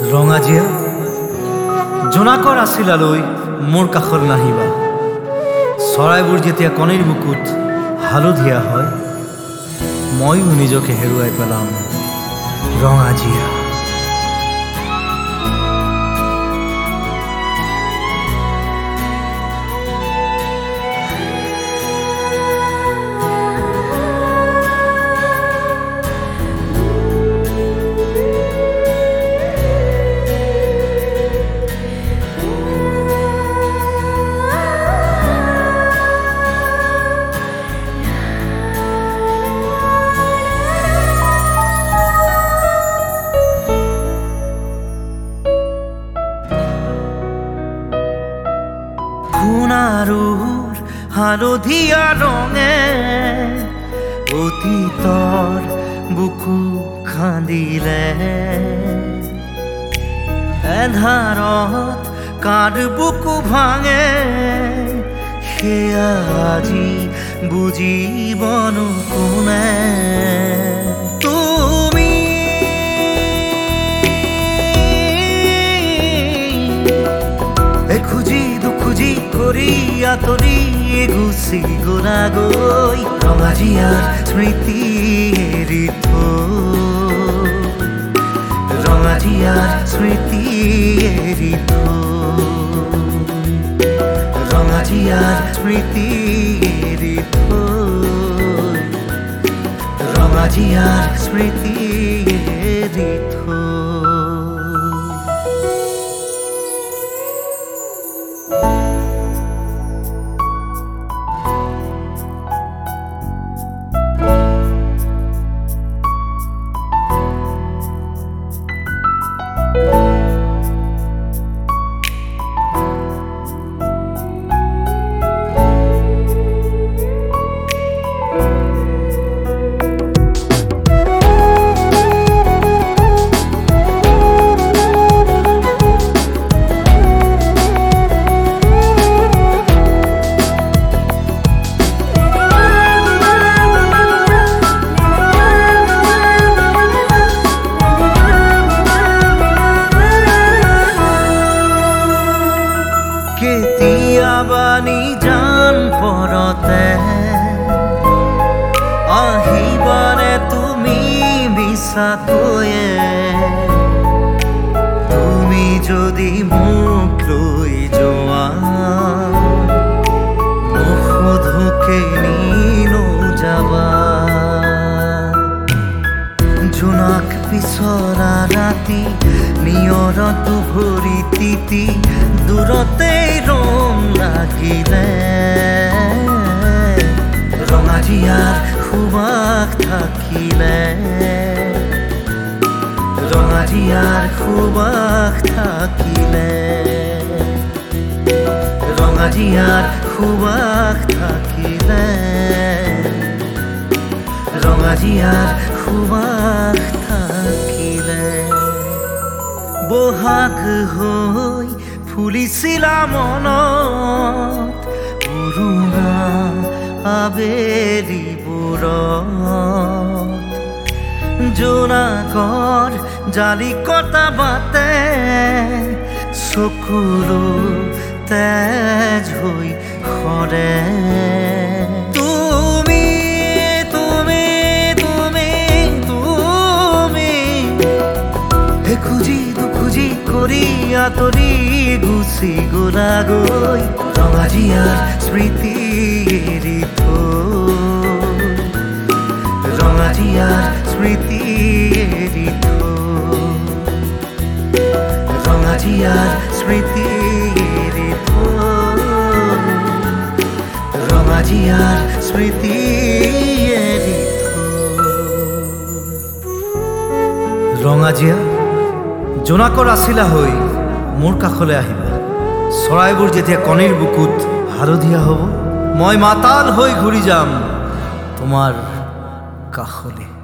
ৰঙাজিয়া জোনাকৰ আছিলালৈ মোৰ কাষত নাহিবা। চৰাইবোৰ যেতিয়া কণীৰ বুকুত হালধীয়া হয়, ময়ো নিজকে হেৰুৱাই পেলাম। ৰঙাজিয়া সোণাৰুৰ হালধীয়া ৰঙে অতীতৰ বুকু খান্দিলে। এন্ধাৰত কাৰ বুকু ভাঙে, সেয়া আজি বুজিবনো কোনে। খুজি দুখুজি কৰি আঁতৰি গুচি গ'লাগৈ, ৰঙাজিয়াৰ স্মৃতি এৰি থৈ। ৰঙাজিয়াৰ স্মৃতি এৰি থৈ। ৰঙাজিয়াৰ স্মৃতি এৰি থৈ। ৰঙাজিয়াৰ স্মৃতি এৰি থৈ। কেতিয়াবানি জান পৰতে আহিবানে তুমি মিছাকৈয়ে। তুমি যদি মোক লৈ যোৱা, নোসোধোকে নিনো যাবা। জোনাক পিছৰা ৰাতি নিয়ৰতো ভৰি তিতি, দূৰতেই ৰং লাগিলে। ৰঙাজিয়াৰ সুবাস থাকিলে। ৰঙাজিয়াৰ সুবাস থাকিলে। ৰঙাজিয়াৰ সুবাস থাকিলে। ৰঙাজিয়াৰ সুবাস থাকিলে। বহাগ হৈ ফুলিছিলা মনত পুৰুণা আবেলিবোৰত। জোনাকৰ জালিকটা বাটে চকুলো তেজ হৈ সৰে। তুমি তুমি তুমি তুমি খুজি দুখুজি কৰি আঁতৰি গুচি গ'লাগৈ, ৰঙাজিয়াৰ স্মৃতি এৰি থৈ। ৰঙাজিয়াৰ স্মৃতি এৰি থৈ। ৰঙাজিয়াৰ স্মৃতি এৰি থৈ। ৰঙাজিয়াৰ স্মৃতি এৰি থৈ। ৰঙাজিয়া জোনাকৰ আছিলা হৈ মোৰ কাষলৈ আহিবা। চৰাইবোৰ যেতিয়া কণীৰ বুকুত হালধীয়া হ'ব, মই মাতাল হৈ ঘূৰি যাম তোমাৰ কাষলৈ।